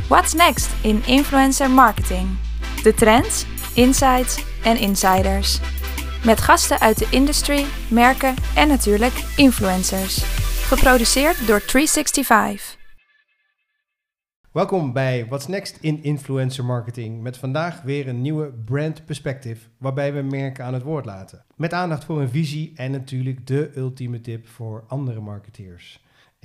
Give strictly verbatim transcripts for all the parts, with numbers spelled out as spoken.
What's next in influencer marketing? De trends, insights en insiders. Met gasten uit de industry, merken en natuurlijk influencers. Geproduceerd door driehonderdzesenzestig. Welkom bij What's Next in Influencer Marketing. Met vandaag weer een nieuwe brand perspective waarbij we merken aan het woord laten. Met aandacht voor een visie en natuurlijk de ultieme tip voor andere marketeers.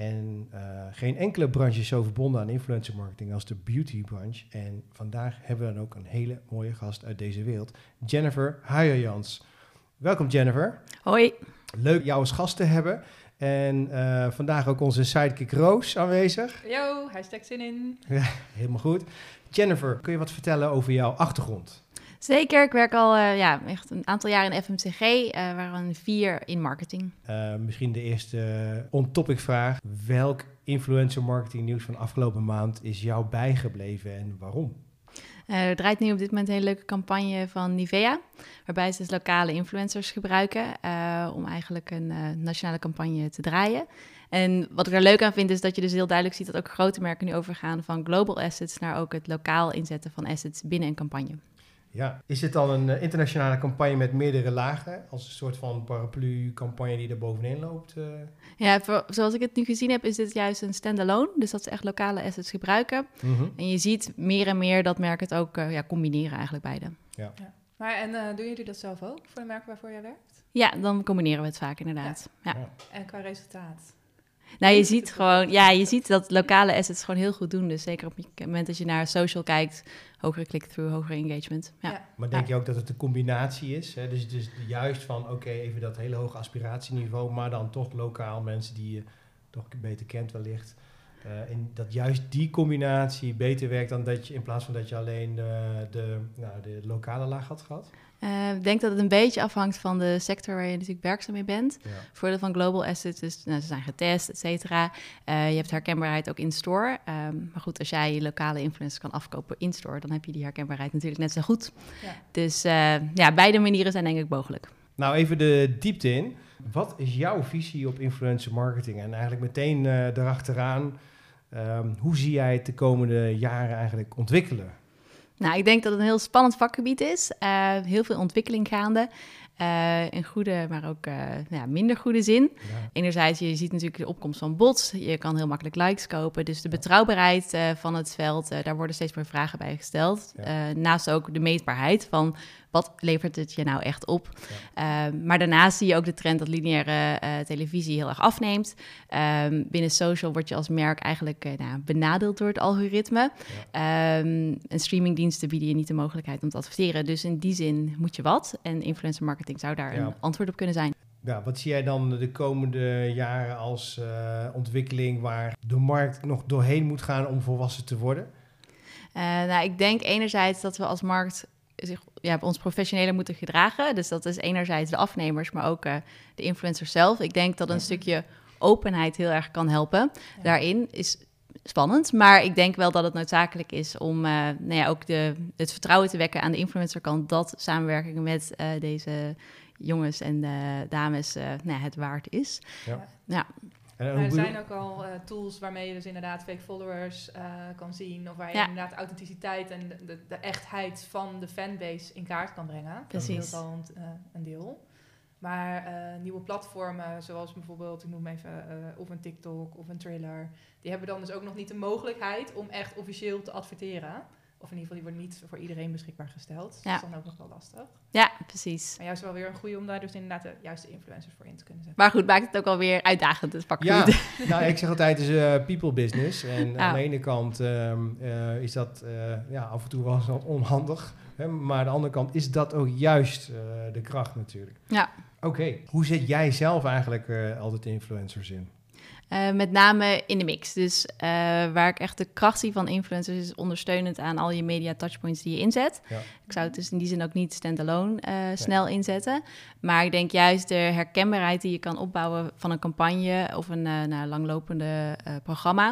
En uh, geen enkele branche is zo verbonden aan influencer marketing als de beauty branche. En vandaag hebben we dan ook een hele mooie gast uit deze wereld, Jennifer Huijers. Welkom Jennifer. Hoi. Leuk jou als gast te hebben. En uh, vandaag ook onze sidekick Roos aanwezig. Yo, hashtag zin in. Ja, helemaal goed. Jennifer, kun je wat vertellen over jouw achtergrond? Zeker, ik werk al uh, ja, echt een aantal jaar in F M C G, uh, waarvan vier in marketing. Uh, misschien de eerste uh, on-topic vraag. Welk influencer marketing nieuws van afgelopen maand is jou bijgebleven en waarom? Uh, er draait nu op dit moment een hele leuke campagne van Nivea, waarbij ze dus lokale influencers gebruiken uh, om eigenlijk een uh, nationale campagne te draaien. En wat ik er leuk aan vind is dat je dus heel duidelijk ziet dat ook grote merken nu overgaan van global assets naar ook het lokaal inzetten van assets binnen een campagne. Ja, is het dan een uh, internationale campagne met meerdere lagen, als een soort van paraplu-campagne die er bovenin loopt? Uh? Ja, voor, zoals ik het nu gezien heb, is dit juist een standalone, dus dat ze echt lokale assets gebruiken. Mm-hmm. En je ziet meer en meer dat merken het ook uh, ja, combineren eigenlijk beide. Ja. Ja. Maar en uh, doen jullie dat zelf ook voor de merken waarvoor jij werkt? Ja, dan combineren we het vaak inderdaad. Ja. Ja. Ja. En qua resultaat? Nou, je ziet gewoon, ja, je ziet dat lokale assets gewoon heel goed doen. Dus zeker op het moment dat je naar social kijkt, hogere click-through, hogere engagement. Ja. Ja. Maar denk je ook dat het een combinatie is? Hè? Dus, dus juist van, oké, okay, even dat hele hoge aspiratieniveau, maar dan toch lokaal mensen die je toch beter kent wellicht. Uh, en dat juist die combinatie beter werkt dan dat je in plaats van dat je alleen uh, de, nou, de lokale laag had gehad? Uh, ik denk dat het een beetje afhangt van de sector waar je natuurlijk werkzaam mee bent. Ja. Voordeel van global assets is, nou, ze zijn getest, et cetera. Uh, je hebt herkenbaarheid ook in-store. Um, maar goed, als jij je lokale influencers kan afkopen in-store, dan heb je die herkenbaarheid natuurlijk net zo goed. Ja. Dus uh, ja, beide manieren zijn denk ik mogelijk. Nou, even de diepte in. Wat is jouw visie op influencer marketing? En eigenlijk meteen uh, erachteraan, um, hoe zie jij het de komende jaren eigenlijk ontwikkelen? Nou, ik denk dat het een heel spannend vakgebied is. Uh, heel veel ontwikkeling gaande. Uh, in goede, maar ook uh, ja, minder goede zin. Ja. Enerzijds, je ziet natuurlijk de opkomst van bots. Je kan heel makkelijk likes kopen. Dus de betrouwbaarheid uh, van het veld, uh, daar worden steeds meer vragen bij gesteld. Ja. Uh, naast ook de meetbaarheid van wat levert het je nou echt op. Ja. Uh, maar daarnaast zie je ook de trend dat lineaire uh, televisie heel erg afneemt. Uh, binnen social word je als merk eigenlijk uh, nou, benadeeld door het algoritme. Ja. Um, en streamingdiensten bieden je niet de mogelijkheid om te adverteren. Dus in die zin moet je wat. En influencer marketing zou daar ja. een antwoord op kunnen zijn. Ja, wat zie jij dan de komende jaren als uh, ontwikkeling waar de markt nog doorheen moet gaan om volwassen te worden? Uh, nou, ik denk enerzijds dat we als markt zich ja, ons professioneler moeten gedragen. Dus dat is enerzijds de afnemers, maar ook uh, de influencers zelf. Ik denk dat een ja. stukje openheid heel erg kan helpen. Ja. Daarin is spannend, maar ik denk wel dat het noodzakelijk is om uh, nou ja, ook de, het vertrouwen te wekken aan de influencerkant dat samenwerking met uh, deze jongens en uh, dames uh, nou ja, het waard is. Ja. Ja. Maar er zijn ook al uh, tools waarmee je dus inderdaad fake followers uh, kan zien. Of waar je ja. inderdaad authenticiteit en de, de, de echtheid van de fanbase in kaart kan brengen. Precies. Dat is al een, uh, een deel. Maar uh, nieuwe platformen, zoals bijvoorbeeld, ik noem even, uh, of een TikTok of een Triller, die hebben dan dus ook nog niet de mogelijkheid om echt officieel te adverteren. Of in ieder geval, die worden niet voor iedereen beschikbaar gesteld. Ja. Dat is dan ook nog wel lastig. Ja, precies. Maar juist wel weer een goede om daar dus inderdaad de juiste influencers voor in te kunnen zetten. Maar goed, maakt het ook alweer uitdagend, het vakgebied. Ja, nou, ik zeg altijd, het is uh, people business. En ja. aan de ene kant um, uh, is dat uh, ja, af en toe wel eens onhandig. Hè, maar aan de andere kant is dat ook juist uh, de kracht natuurlijk. Ja. Oké, okay. Hoe zet jij zelf eigenlijk uh, altijd influencers in? Uh, met name in de mix. Dus uh, waar ik echt de kracht zie van influencers is ondersteunend aan al je media touchpoints die je inzet. Ja. Ik zou het dus in die zin ook niet standalone uh, nee. snel inzetten. Maar ik denk juist de herkenbaarheid die je kan opbouwen van een campagne of een uh, nou, langlopende uh, programma.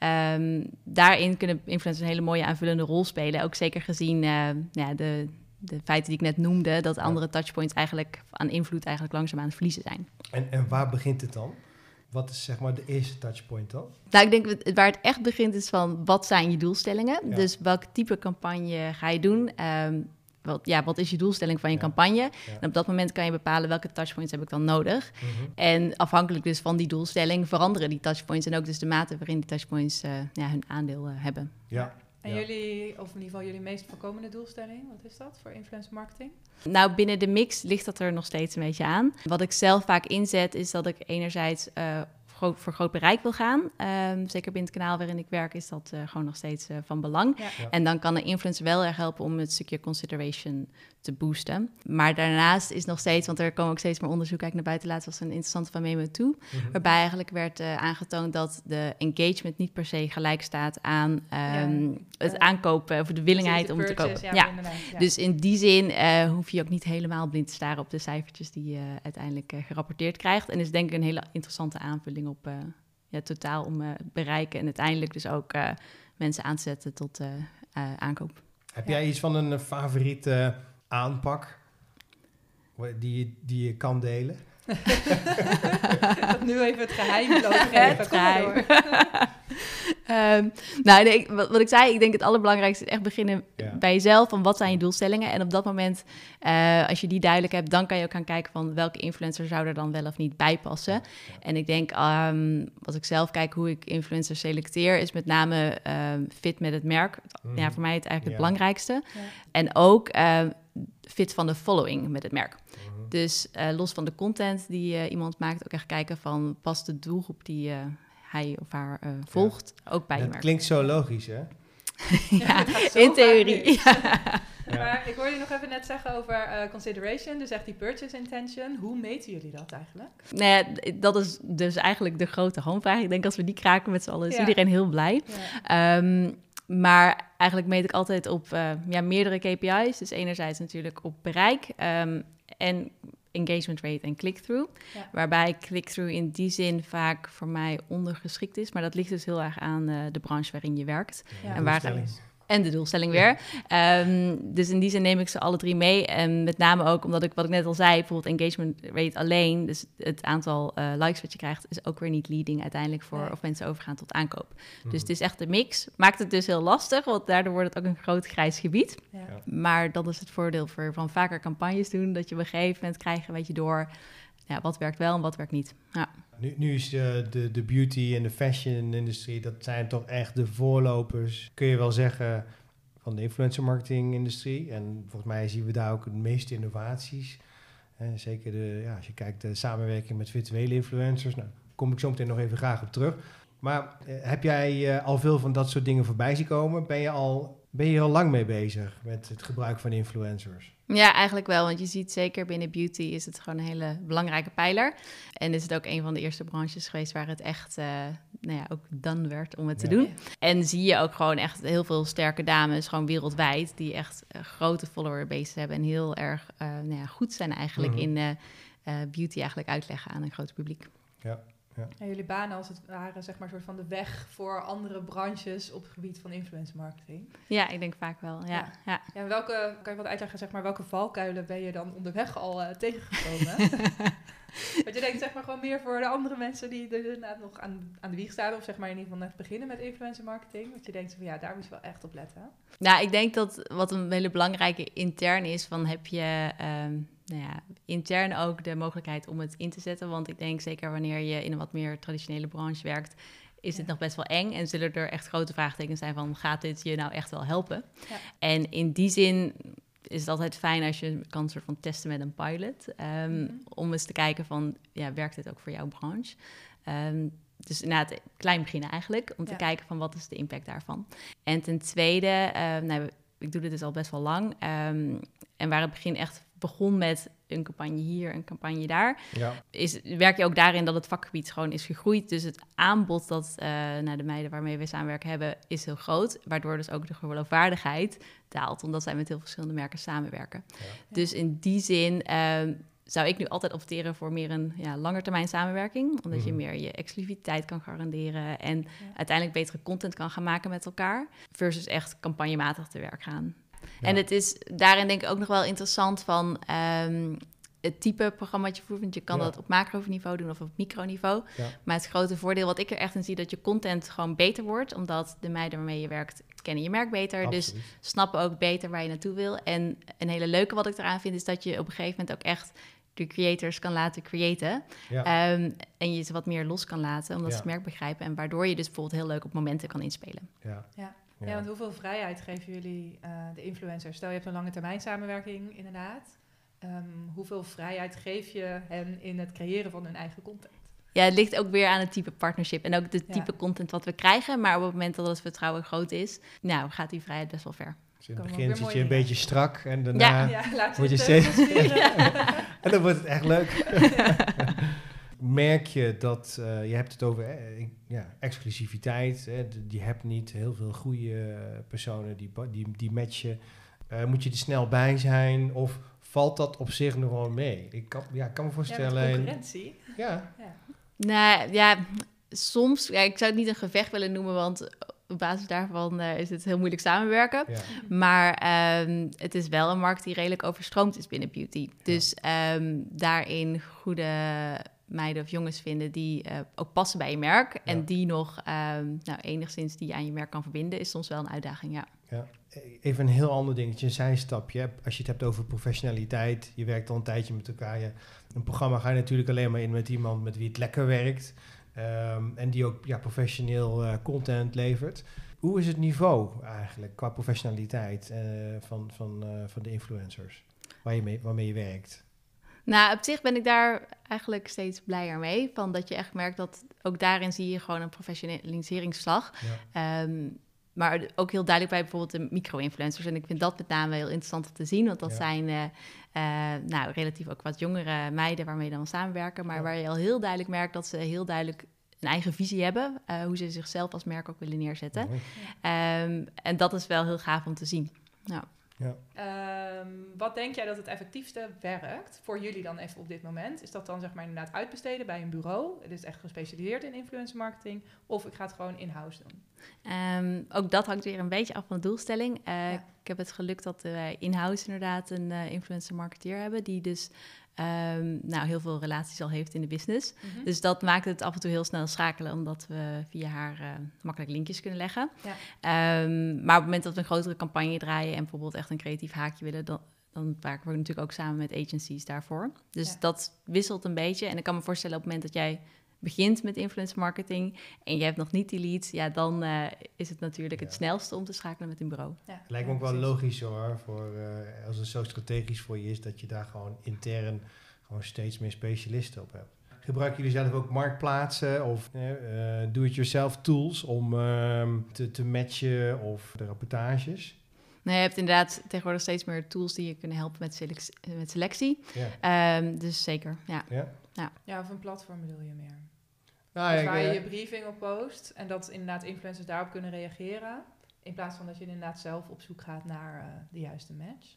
Um, daarin kunnen influencers een hele mooie aanvullende rol spelen. Ook zeker gezien uh, ja, de, de feiten die ik net noemde, dat andere touchpoints eigenlijk aan invloed eigenlijk langzaam aan het verliezen zijn. En, en waar begint het dan? wat is zeg maar de eerste touchpoint dan? Nou, ik denk het- waar het echt begint is van wat zijn je doelstellingen? Ja. Dus welk type campagne ga je doen? Ehm, wat, ja, wat is je doelstelling van je Ja. campagne? Ja. En op dat moment kan je bepalen welke touchpoints heb ik dan nodig. Mhm. En afhankelijk dus van die doelstelling veranderen die touchpoints en ook dus de mate waarin die touchpoints uh, ja, hun aandeel uh, hebben. Ja. En Ja. jullie, of in ieder geval jullie meest voorkomende doelstelling, wat is dat voor influencer marketing? Nou, binnen de mix ligt dat er nog steeds een beetje aan. Wat ik zelf vaak inzet is dat ik enerzijds uh, groot, voor groot bereik wil gaan. Um, zeker binnen het kanaal waarin ik werk is dat uh, gewoon nog steeds uh, van belang. Ja. Ja. En dan kan een influencer wel erg helpen om het stukje consideration te boosten. Maar daarnaast is nog steeds, want er komen ook steeds meer onderzoek naar buiten. Laatst was een interessante van Memo toe, Mhm. waarbij eigenlijk werd uh, aangetoond dat de engagement niet per se gelijk staat aan um, Ja, het uh, aankopen of de willigheid de om te purchase, kopen. Ja, Ja. inderdaad, ja. Dus in die zin uh, hoef je ook niet helemaal blind te staren op de cijfertjes die je uiteindelijk uh, gerapporteerd krijgt. En is denk ik een hele interessante aanvulling op uh, ja, totaal om uh, bereiken en uiteindelijk dus ook uh, mensen aan te zetten tot uh, uh, aankoop. Heb Ja. jij iets van een uh, favoriete aanpak die, je- die je kan delen? Dat nu even het geheim blootgeven. Het Kom maar geheim. door. Um, nou, nee, ik- wat, wat ik zei, ik denk het allerbelangrijkste is echt beginnen Ja. bij jezelf. Van wat zijn je doelstellingen? En op dat moment, uh, als je die duidelijk hebt, dan kan je ook gaan kijken van welke influencer zou er dan wel of niet bij passen. Ja. En ik denk, um, als ik zelf kijk hoe ik influencers selecteer, is met name um, fit met het merk. Mhm. Ja, voor mij het eigenlijk Ja. het belangrijkste. Ja. En ook uh, fit van de following met het merk. Mhm. Dus uh, los van de content die uh, iemand maakt, ook echt kijken van past de doelgroep die uh, hij of haar uh, volgt ook bij je Dat merk. klinkt zo logisch, hè? Ja, het gaat zo in vaak theorie. mis. Ja. Ja. Maar ik hoorde je nog even net zeggen over uh, consideration, dus echt die purchase intention. Hoe meten jullie dat eigenlijk? Nou ja, d- dat is dus eigenlijk de grote hamvraag. Ik denk als we die kraken met z'n allen, is Ja. iedereen heel blij. Ja. Um, maar eigenlijk meet ik altijd op uh, ja, meerdere K P I's. Dus enerzijds natuurlijk op bereik um, en engagement rate en click-through. Ja. Waarbij click-through in die zin vaak voor mij ondergeschikt is. Maar dat ligt dus heel erg aan uh, de branche waarin je werkt. Ja. En waar Doelstelling. En de doelstelling weer. Um, dus in die zin neem ik ze alle drie mee. En met name ook omdat ik, wat ik net al zei, bijvoorbeeld engagement rate alleen, dus het aantal uh, likes wat je krijgt, is ook weer niet leading uiteindelijk voor Nee. of mensen overgaan tot aankoop. Mhm. Dus het is echt een mix. Maakt het dus heel lastig, want daardoor wordt het ook een groot grijs gebied. Ja. Ja. Maar dat is het voordeel voor, van vaker campagnes doen, dat je op een gegeven moment krijgt een beetje door ja, wat werkt wel en wat werkt niet. Ja. Nu, nu is uh, de, de beauty en de fashion industrie, dat zijn toch echt de voorlopers, kun je wel zeggen, van de influencer marketing industrie. En volgens mij zien we daar ook de meeste innovaties. En zeker de, ja, als je kijkt de samenwerking met virtuele influencers, nou, daar kom ik zo meteen nog even graag op terug. Maar uh, heb jij uh, al veel van dat soort dingen voorbij zien komen? Ben je al, ben je al lang mee bezig met het gebruik van influencers? Ja, eigenlijk wel. Want je ziet zeker binnen beauty is het gewoon een hele belangrijke pijler. En is het ook een van de eerste branches geweest waar het echt uh, nou ja, ook done werd om het te Ja. doen. En zie je ook gewoon echt heel veel sterke dames, gewoon wereldwijd, die echt uh, grote follower-base hebben en heel erg uh, nou ja, goed zijn eigenlijk Mhm. in uh, uh, beauty eigenlijk uitleggen aan een groot publiek. Ja. En jullie banen als het ware zeg maar soort van de weg voor andere branches op het gebied van influencer marketing. Ja, ik denk vaak wel. Ja, Ja. ja. Ja, en welke, kan je wat uitleggen, zeg maar, welke valkuilen ben je dan onderweg al uh, tegengekomen? Want je denkt zeg maar gewoon meer voor de andere mensen die er inderdaad nog aan, aan de wieg staan, of zeg maar in ieder geval net beginnen met influencer marketing. Dat je denkt van ja, daar moet je wel echt op letten. Nou, ik denk dat wat een hele belangrijke intern is, van heb je um, nou ja, intern ook de mogelijkheid om het in te zetten. Want ik denk zeker wanneer je in een wat meer traditionele branche werkt, is het Ja. nog best wel eng. En zullen er echt grote vraagtekens zijn van, gaat dit je nou echt wel helpen? Ja. En in die zin is het altijd fijn als je kan soort van testen met een pilot. Um, Mhm. Om eens te kijken van, ja, werkt dit ook voor jouw branche? Um, dus inderdaad, klein beginnen eigenlijk, om te Ja. kijken van wat is de impact daarvan. En ten tweede, um, nou, ik doe dit dus al best wel lang. Um, en waar het begin echt begon met een campagne hier, een campagne daar, Ja. is, werk je ook daarin dat het vakgebied gewoon is gegroeid. Dus het aanbod dat uh, nou, de meiden waarmee we samenwerken hebben, is heel groot. Waardoor dus ook de geloofwaardigheid daalt, omdat zij met heel verschillende merken samenwerken. Ja. Dus in die zin um, zou ik nu altijd opteren voor meer een ja, langetermijn samenwerking. Omdat je Mhm. meer je exclusiviteit kan garanderen en Ja. uiteindelijk betere content kan gaan maken met elkaar. Versus echt campagnematig te werk gaan. Ja. En het is daarin denk ik ook nog wel interessant van, um, het type programma dat je voert. Want je kan Ja. dat op macro-niveau doen of op microniveau. Ja. Maar het grote voordeel wat ik er echt in zie, dat je content gewoon beter wordt. Omdat de meiden waarmee je werkt, kennen je merk beter. Dus Absoluut. snappen ook beter waar je naartoe wil. En een hele leuke wat ik eraan vind, is dat je op een gegeven moment ook echt de creators kan laten creëten. Ja. Um, en je ze wat meer los kan laten, omdat Ja. ze het merk begrijpen. En waardoor je dus bijvoorbeeld heel leuk op momenten kan inspelen. Ja. Ja. Ja. Ja, want hoeveel vrijheid geven jullie uh, de influencers? Stel, je hebt een lange termijn samenwerking, inderdaad. Um, hoeveel vrijheid geef je hen in het creëren van hun eigen content? Ja, het ligt ook weer aan het type partnership en ook de type Ja. content wat we krijgen. Maar op het moment dat het vertrouwen groot is, nou, gaat die vrijheid best wel ver. Dus in het Komen begin weer zit mooie je een dingen. beetje strak en daarna Ja. Ja, laat je word je het, steeds... uh, en dan wordt het echt leuk. Merk je dat, uh, je hebt het over eh, ja, exclusiviteit, hè, d- je hebt niet heel veel goede personen die, ba- die, die matchen. Uh, moet je er snel bij zijn of valt dat op zich nog wel mee? Ik kan, ja, ik kan me ja, voorstellen... met concurrentie. ja, Ja. Nou ja, soms, ja, ik zou het niet een gevecht willen noemen, want op basis daarvan uh, is het heel moeilijk samenwerken. ja, Maar um, het is wel een markt die redelijk overstroomd is binnen beauty. Dus um, daarin goede meiden of jongens vinden die uh, ook passen bij je merk. En Ja. die nog um, nou, enigszins die je aan je merk kan verbinden, is soms wel een uitdaging, ja. ja. Even een heel ander dingetje, een zijstapje. Als je het hebt over professionaliteit, je werkt al een tijdje met elkaar. Je, een programma ga je natuurlijk alleen maar in met iemand met wie het lekker werkt. Um, en die ook ja, professioneel uh, content levert. Hoe is het niveau eigenlijk qua professionaliteit uh, van, van, uh, van de influencers waar je mee, waarmee je werkt? Nou, op zich ben ik daar eigenlijk steeds blijer mee. Van dat je echt merkt dat ook daarin zie je gewoon een professionaliseringsslag. Ja. Um, maar ook heel duidelijk bij bijvoorbeeld de micro-influencers. En ik vind dat met name heel interessant om te zien. Want dat Ja. zijn uh, uh, nou, relatief ook wat jongere meiden waarmee dan samenwerken. Maar Ja. waar je al heel duidelijk merkt dat ze heel duidelijk een eigen visie hebben. Uh, hoe ze zichzelf als merk ook willen neerzetten. Mooi. Um, en dat is wel heel gaaf om te zien. Ja. Ja. Um, wat denk jij dat het effectiefste werkt voor jullie dan even op dit moment? Is dat dan zeg maar inderdaad uitbesteden bij een bureau? Het is echt gespecialiseerd in influencer marketing. Of ik ga het gewoon in-house doen? Um, ook dat hangt weer een beetje af van de doelstelling. Uh, Ja. Ik heb het geluk dat wij in-house inderdaad een uh, influencer marketeer hebben... die dus um, nou, heel veel relaties al heeft in de business. Mm-hmm. Dus dat maakt het af en toe heel snel schakelen... omdat we via haar uh, makkelijk linkjes kunnen leggen. Ja. Um, maar op het moment dat we een grotere campagne draaien... en bijvoorbeeld echt een creatief haakje willen... dan, dan werken we natuurlijk ook samen met agencies daarvoor. Dus Ja. dat wisselt een beetje. En ik kan me voorstellen op het moment dat jij... begint met influencer marketing en je hebt nog niet die leads, ja, dan uh, is het natuurlijk Ja. het snelste om te schakelen met een bureau. Ja. Lijkt me ook Ja, wel precies. logisch hoor, voor, uh, als het zo strategisch voor je is, dat je daar gewoon intern gewoon steeds meer specialisten op hebt. Gebruiken jullie zelf ook marktplaatsen of uh, do-it-yourself tools om uh, te, te matchen of de rapportages? Nou, je hebt inderdaad tegenwoordig steeds meer tools die je kunnen helpen met, selec- met selectie. Ja. Um, dus zeker, ja. Ja? Ja, of een platform bedoel je meer? Nou, Dus ik, waar je uh, je briefing op post en dat inderdaad influencers daarop kunnen reageren. In plaats van dat je inderdaad zelf op zoek gaat naar uh, de juiste match.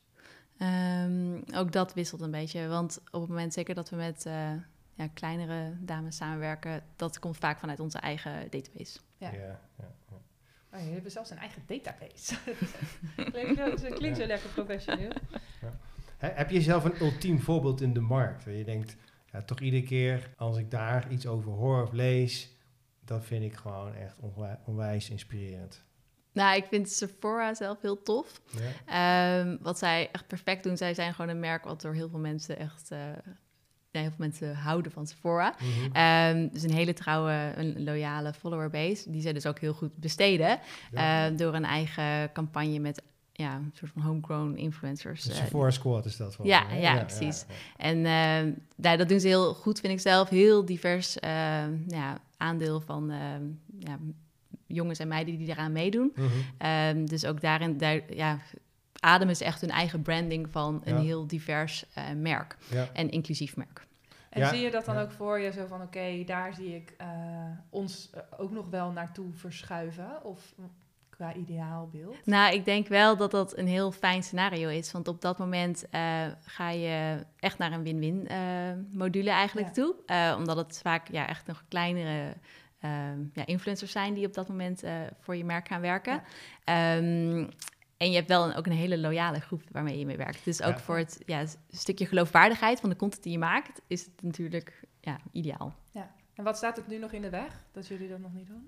Um, ook dat wisselt een beetje. Want op het moment zeker dat we met uh, ja, kleinere dames samenwerken... dat komt vaak vanuit onze eigen database. Ja. ja, ja, ja. Oh, jullie hebben zelfs een eigen database. klinkt zo, zo, klinkt zo lekker professioneel. He, heb je zelf een ultiem voorbeeld in de markt waar je denkt, ja, toch iedere keer als ik daar iets over hoor of lees, dat vind ik gewoon echt onwij- onwijs inspirerend. Nou, ik vind Sephora zelf heel tof. Ja? Um, wat zij echt perfect doen, zij zijn gewoon een merk wat door heel veel mensen echt... Uh, ja, heel veel mensen houden van Sephora. Mm-hmm. Um, dus een hele trouwe, een loyale follower-base... die zij dus ook heel goed besteden... Ja. Uh, door een eigen campagne met ja, een soort van homegrown influencers. De Uh, Sephora Squad is dat. Ja, mij, hè? ja, precies. En uh, nou, dat doen ze heel goed, vind ik zelf. Heel divers uh, ja, aandeel van uh, ja, jongens en meiden die daaraan meedoen. Mm-hmm. Um, dus ook daarin daar, ja, ademen ze echt hun eigen branding van een Ja. heel divers uh, merk. Ja. En inclusief merk. En Ja, zie je dat dan ja. ook voor je zo van, oké, okay, daar zie ik uh, ons uh, ook nog wel naartoe verschuiven? Of qua ideaalbeeld? Nou, ik denk wel dat dat een heel fijn scenario is. Want op dat moment uh, ga je echt naar een win-win uh, module eigenlijk Ja. toe. Uh, omdat het vaak ja, echt nog kleinere uh, ja, influencers zijn die op dat moment uh, voor je merk gaan werken. Ja. Um, En je hebt wel een, ook een hele loyale groep waarmee je mee werkt. Dus ook Ja. voor het ja, stukje geloofwaardigheid van de content die je maakt, is het natuurlijk ja, ideaal. En wat staat het nu nog in de weg, dat jullie dat nog niet doen?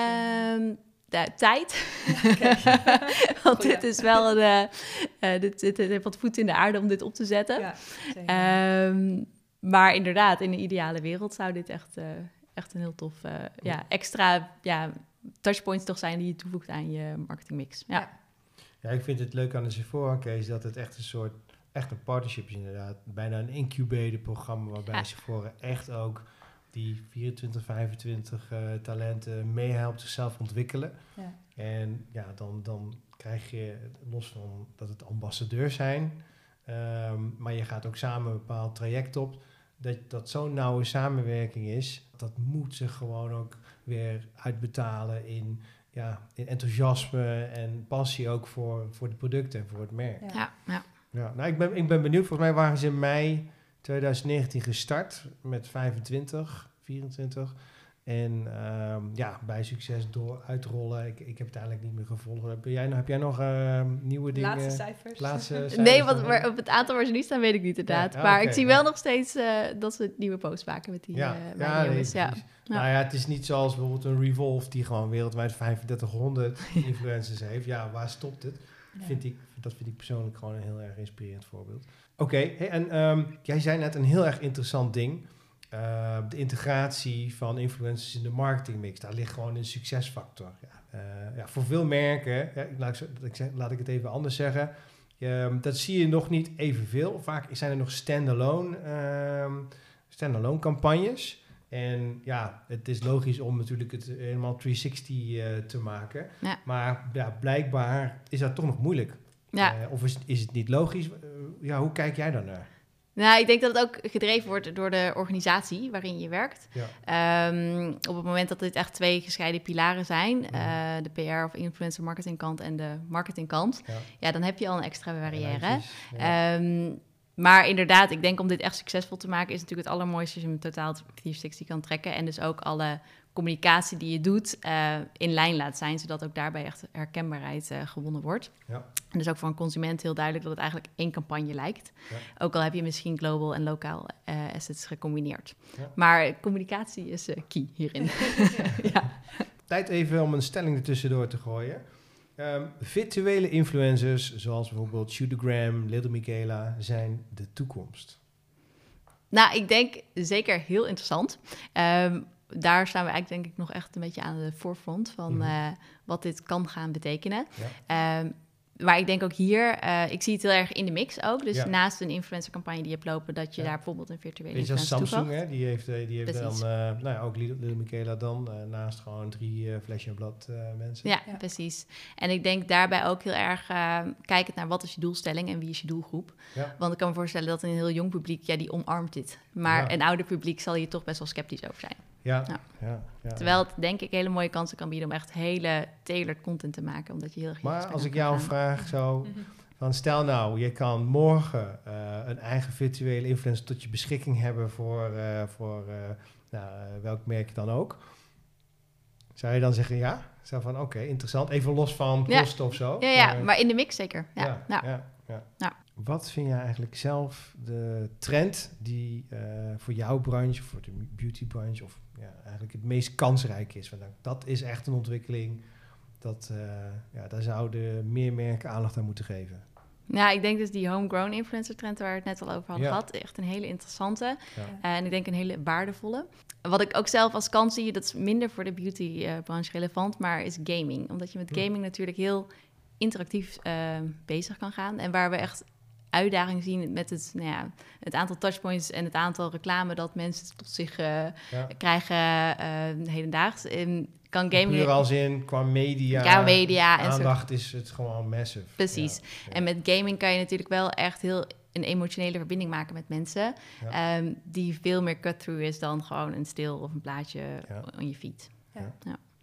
Ehm de tijd. Oké. Want Goeie. dit is wel een, uh, uh, dit, dit, dit heeft wat voet in de aarde om dit op te zetten. Ja, zeker. Um, maar inderdaad, in een ideale wereld zou dit echt, uh, echt een heel tof uh, ja, extra ja, touchpoints toch zijn die je toevoegt aan je marketingmix. Ja. Ja. Ja, ik vind het leuk aan de Sephora case dat het echt een soort, echt een partnership is inderdaad. Bijna een incubator programma waarbij Ja. Sephora echt ook die vierentwintig, vijfentwintig uh, talenten meehelpt zichzelf ontwikkelen. Ja. En ja, dan, dan krijg je, los van dat het ambassadeurs zijn, um, maar je gaat ook samen een bepaald traject op, dat, dat zo'n nauwe samenwerking is, dat moet zich gewoon ook weer uitbetalen in, ja, in enthousiasme en passie ook voor, voor de producten en voor het merk. Ja. Ja, ja. Ja, nou, ik ben, ik ben benieuwd. Volgens mij waren ze in mei twintig negentien gestart met vijfentwintig, vierentwintig. En um, ja, bij succes door uitrollen. Ik, ik heb het eigenlijk niet meer gevolgd. Heb jij, heb jij nog uh, nieuwe dingen? Laatste cijfers. Laatste cijfers Nee, wat, nog? maar op het aantal waar ze nu staan weet ik niet inderdaad. Ja, ja, maar oké, ik zie ja. wel nog steeds uh, dat ze nieuwe posts maken met die, Ja, uh, ja, bij die nee, jongens. Ja. precies. Ja. Nou ja, het is niet zoals bijvoorbeeld een Revolve die gewoon wereldwijd vijfendertighonderd influencers heeft. Ja, waar stopt het? Ja. Vind ik, dat vind ik persoonlijk gewoon een heel erg inspirerend voorbeeld. Oké, okay, hey, en um, jij zei net een heel erg interessant ding. Uh, de integratie van influencers in de marketingmix. Daar ligt gewoon een succesfactor. Ja, uh, ja, voor veel merken, ja, laat, ik zeg, laat ik het even anders zeggen. Um, dat zie je nog niet evenveel. Vaak zijn er nog standalone, um, standalone campagnes. En ja, het is logisch om natuurlijk het helemaal driehonderdzestig uh, te maken. Ja. Maar ja, blijkbaar is dat toch nog moeilijk. Ja. Uh, of is, is het niet logisch? Uh, ja, hoe kijk jij daar naar? Nou, ik denk dat het ook gedreven wordt door de organisatie waarin je werkt. Ja. Um, op het moment dat dit echt twee gescheiden pilaren zijn, Mm. uh, de P R of influencer marketing kant en de marketingkant, ja. ja, dan heb je al een extra barrière. Ja, um, maar inderdaad, ik denk om dit echt succesvol te maken, is natuurlijk het allermooiste als je hem totaal driehonderdzestig kan trekken en dus ook alle communicatie die je doet uh, in lijn laat zijn, zodat ook daarbij echt herkenbaarheid uh, gewonnen wordt. Ja. En dus ook voor een consument heel duidelijk dat het eigenlijk één campagne lijkt. Ja. Ook al heb je misschien global en lokaal uh, assets gecombineerd. Ja. Maar communicatie is uh, key hierin. ja. Tijd even om een stelling ertussendoor te gooien. Um, virtuele influencers, zoals bijvoorbeeld Shootgram, Little Michaela, zijn de toekomst. Nou, ik denk zeker heel interessant. Um, daar staan we eigenlijk denk ik nog echt een beetje aan de voorfront van mm-hmm. uh, wat dit kan gaan betekenen. Ja. Um, maar ik denk ook hier, uh, ik zie het heel erg in de mix ook. Dus ja. naast een influencercampagne die je hebt lopen, dat je ja. daar bijvoorbeeld een virtuele influencer toevoegt. Samsung, hè, die heeft, die heeft dan, uh, nou ja, ook Little Michaela dan, uh, naast gewoon drie uh, Flash en Blad uh, mensen. Ja, ja, precies. En ik denk daarbij ook heel erg uh, kijkend naar wat is je doelstelling en wie is je doelgroep. Ja. Want ik kan me voorstellen dat een heel jong publiek, ja, die omarmt dit. Maar ja. een ouder publiek zal hier toch best wel sceptisch over zijn. Ja, ja. Ja, ja. Terwijl het denk ik hele mooie kansen kan bieden om echt hele tailored content te maken, omdat je heel erg. Maar als ik jou gaan. vraag zo, van stel nou, je kan morgen uh, een eigen virtuele influencer tot je beschikking hebben voor, uh, voor uh, nou, uh, welk merk dan ook. Zou je dan zeggen ja? Zo van oké, okay, interessant. Even los van kosten ja. of zo. Ja, ja, maar, maar in de mix zeker. Ja, ja, ja. ja, ja. ja. Wat vind jij eigenlijk zelf de trend die uh, voor jouw branche, voor de beautybranche, of ja, eigenlijk het meest kansrijk is? Want dat is echt een ontwikkeling, dat, uh, ja, daar zouden meer merken aandacht aan moeten geven. Ja, ik denk dus die homegrown influencer trend waar we het net al over hadden ja. gehad, echt een hele interessante ja. uh, en ik denk een hele waardevolle. Wat ik ook zelf als kans zie, dat is minder voor de beautybranche uh, relevant, maar is gaming. Omdat je met gaming hm. natuurlijk heel interactief uh, bezig kan gaan en waar we echt uitdaging zien met het, nou ja, het aantal touchpoints en het aantal reclame dat mensen tot zich uh, ja. krijgen uh, hedendaags. En kan gaming puur als in qua media, ja, media en aandacht soort... is het gewoon massive. Precies. Ja, ja. En met gaming kan je natuurlijk wel echt heel een emotionele verbinding maken met mensen, ja. um, die veel meer cut-through is dan gewoon een stil of een plaatje ja. on je feed. Ja. Ja.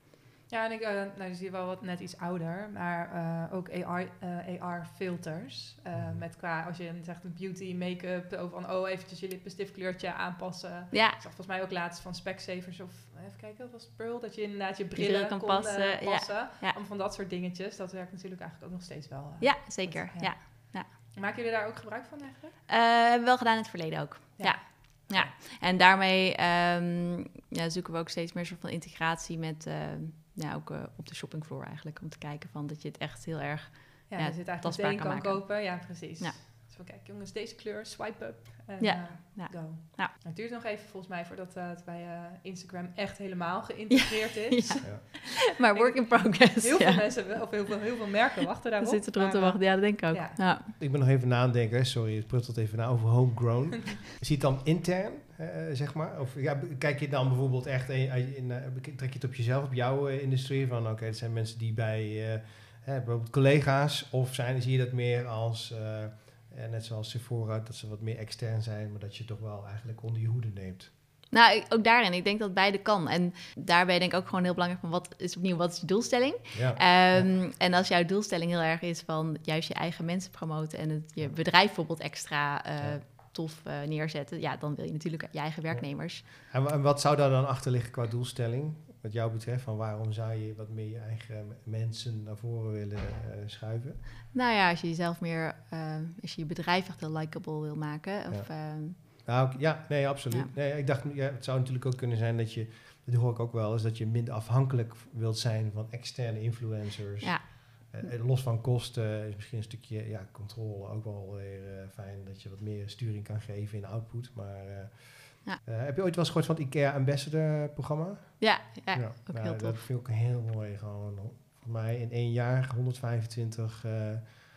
Ja, en ik uh, nou, zie je wel wat net iets ouder, maar uh, ook A R, uh, A R-filters. Uh, met qua, als je zegt een beauty, make-up, of van oh, eventjes je lippenstift aanpassen. Ja. Ik zag volgens mij ook laatst van Specsavers of, even kijken, dat was Pearl, dat je inderdaad je brillen, brillen kan kon passen. Uh, passen. Ja. Ja. Om van dat soort dingetjes, dat werkt natuurlijk eigenlijk ook nog steeds wel. Uh, Ja, zeker. met, ja. Ja. Maken jullie daar ook gebruik van eigenlijk? Uh, hebben we wel gedaan in het verleden ook. Ja. ja. Ja, en daarmee um, ja, zoeken we ook steeds meer soort van integratie met, uh, ja, ook uh, op de shoppingvloer eigenlijk. Om te kijken van dat je het echt heel erg ja, ja, dat je het eigenlijk tastbaar meteen kan kan maken. kopen. Ja, precies. Ja. Dus we kijken, jongens, deze kleur, swipe up en Ja. uh, Ja. go. Ja. Het duurt nog even volgens mij voordat uh, het bij uh, Instagram echt helemaal geïntegreerd ja. is. Ja. Ja. Maar work in progress. Heel ja. veel mensen, of heel veel, heel veel merken wachten daarop. We zitten erop te maar, wachten, ja, dat denk ik ook. ja. Ja. Ik ben nog even nadenken, sorry, het pruttelt even na over homegrown. Zie je het dan intern, uh, zeg maar? Of ja, kijk je dan bijvoorbeeld echt, in, in, uh, trek je het op jezelf, op jouw uh, industrie? Van oké, okay, het zijn mensen die bij uh, uh, bijvoorbeeld collega's, of zijn, zie je dat meer als, uh, uh, net zoals Sephora, dat ze wat meer extern zijn, maar dat je toch wel eigenlijk onder je hoede neemt? Nou, ik, ook daarin. Ik denk dat beide kan. En daarbij denk ik ook gewoon heel belangrijk van wat is opnieuw, wat is je doelstelling? Ja. Um, ja. En als jouw doelstelling heel erg is van juist je eigen mensen promoten en het, je bedrijf bijvoorbeeld extra uh, ja. tof uh, neerzetten, ja, dan wil je natuurlijk je eigen werknemers. Ja. En, en wat zou daar dan achter liggen qua doelstelling? Wat jou betreft, van waarom zou je wat meer je eigen mensen naar voren willen uh, schuiven? Nou ja, als je jezelf meer, uh, als je je bedrijf echt heel likable wil maken. Of, ja. Uh, Nou, ja, nee, absoluut. Ja. Nee, ik dacht, ja, het zou natuurlijk ook kunnen zijn dat je, dat hoor ik ook wel, is dat je minder afhankelijk wilt zijn van externe influencers. ja. Uh, los van kosten is misschien een stukje ja, controle ook wel weer uh, fijn, dat je wat meer sturing kan geven in output. Maar uh, ja. uh, heb je ooit wel eens gehoord van het IKEA Ambassador programma? Ja, ja, ja, ook nou, heel tof. Dat vind ik ook heel mooi. Gewoon, voor mij in één jaar honderdvijfentwintig uh, uh,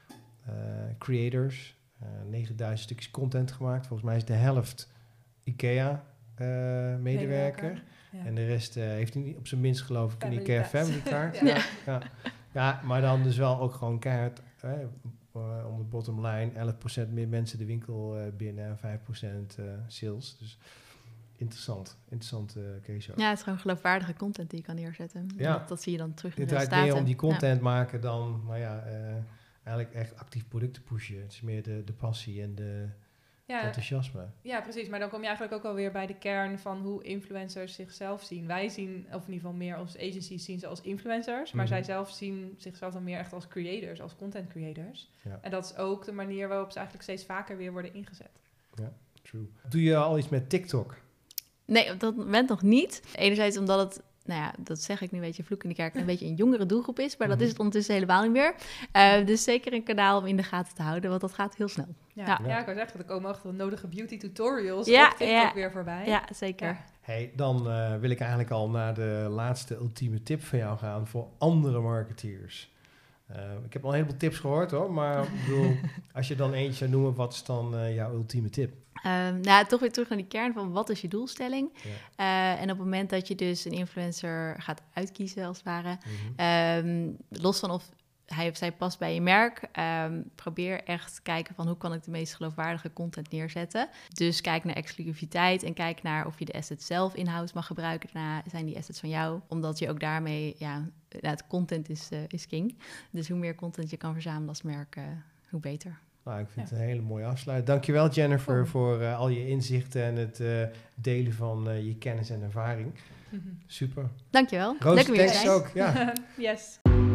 creators. Uh, negenduizend stukjes content gemaakt. Volgens mij is de helft IKEA-medewerker. Uh, ja. En de rest uh, heeft hij op zijn minst geloof ik een IKEA Family Card. ja. Ja. Ja. Ja, maar dan dus wel ook gewoon keihard uh, om de bottom line. elf procent meer mensen de winkel uh, binnen en vijf procent uh, sales. Dus interessant. Interessant uh, case ook. Ja, het is gewoon geloofwaardige content die je kan neerzetten. Ja. Dat, dat zie je dan terug in het de draait resultaten. meer om die content ja. maken dan, maar ja, uh, eigenlijk echt actief producten pushen. Het is meer de, de passie en de ja, enthousiasme. Ja, precies. Maar dan kom je eigenlijk ook alweer bij de kern van hoe influencers zichzelf zien. Wij zien, of in ieder geval meer als agencies zien ze als influencers, maar mm-hmm. zij zelf zien zichzelf dan meer echt als creators, als content creators. Ja. En dat is ook de manier waarop ze eigenlijk steeds vaker weer worden ingezet. Ja, true. Doe je al iets met TikTok? Nee, op dat moment nog niet. Enerzijds omdat het, nou ja, dat zeg ik nu een beetje vloek in de kerk, een beetje een jongere doelgroep is, maar mm-hmm. dat is het ondertussen helemaal niet meer. Uh, dus zeker een kanaal om in de gaten te houden, want dat gaat heel snel. Ja, ja. ja ik wou zeggen, er komen echt de nodige beauty tutorials ja, op TikTok ja. weer voorbij. Ja, zeker. Ja. Hey, dan uh, wil ik eigenlijk al naar de laatste ultieme tip van jou gaan voor andere marketeers. Uh, ik heb al een heleboel tips gehoord hoor, maar ik bedoel, als je dan eentje zou noemen, wat is dan uh, jouw ultieme tip? Um, nou, toch weer terug naar die kern van wat is je doelstelling? Ja. Uh, en op het moment dat je dus een influencer gaat uitkiezen als het ware, mm-hmm. um, los van of hij of zij past bij je merk, um, probeer echt te kijken van hoe kan ik de meest geloofwaardige content neerzetten. Dus kijk naar exclusiviteit en kijk naar of je de assets zelf in-house mag gebruiken. Daarna zijn die assets van jou, omdat je ook daarmee, ja, nou, het content is, uh, is king. Dus hoe meer content je kan verzamelen als merk, uh, hoe beter. Nou, ik vind ja. het een hele mooie afsluiting. Dankjewel Jennifer oh. voor uh, al je inzichten en het uh, delen van uh, je kennis en ervaring. Mm-hmm. Super. Dankjewel. Roos, leuk om hier te zijn. Ook, ja. Yes.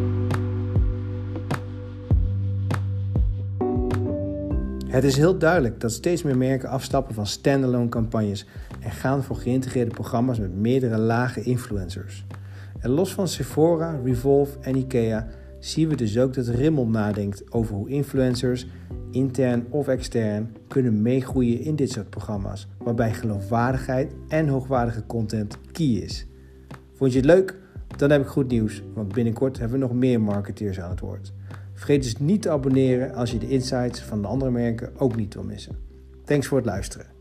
Het is heel duidelijk dat steeds meer merken afstappen van standalone campagnes en gaan voor geïntegreerde programma's met meerdere lage influencers. En los van Sephora, Revolve en IKEA zien we dus ook dat Rimmel nadenkt over hoe influencers, intern of extern, kunnen meegroeien in dit soort programma's, waarbij geloofwaardigheid en hoogwaardige content key is. Vond je het leuk? Dan heb ik goed nieuws, want binnenkort hebben we nog meer marketeers aan het woord. Vergeet dus niet te abonneren als je de insights van de andere merken ook niet wil missen. Thanks voor het luisteren.